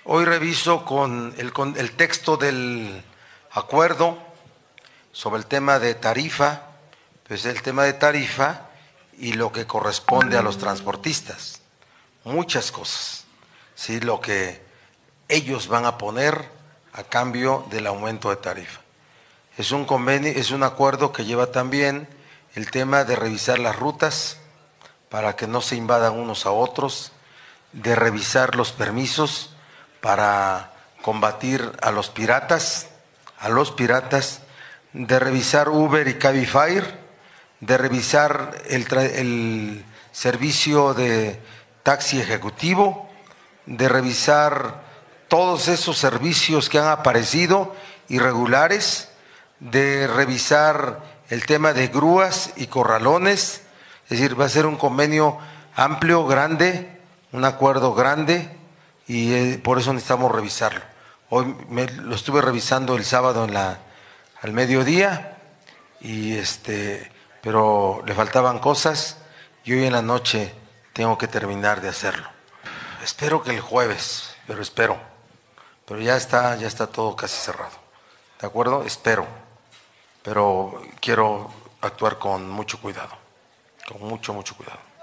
Hoy reviso con el texto del acuerdo sobre el tema de tarifa, pues el tema de tarifa y lo que corresponde a los transportistas. Muchas cosas, ¿sí? Lo que ellos van a poner a cambio del aumento de tarifa. Es un convenio, es un acuerdo que lleva también el tema de revisar las rutas para que no se invadan unos a otros, de revisar los permisos para combatir a los piratas, de revisar Uber y Cabify, de revisar el servicio de taxi ejecutivo, de revisar todos esos servicios que han aparecido irregulares, de revisar el tema de grúas y corralones. Es decir, va a ser un convenio amplio, grande, un acuerdo grande, y por eso necesitamos revisarlo. Hoy lo estuve revisando el sábado al mediodía, pero le faltaban cosas y hoy en la noche tengo que terminar de hacerlo. Espero que el jueves, pero ya está todo casi cerrado. ¿De acuerdo? Espero, pero quiero actuar con mucho cuidado, con mucho cuidado.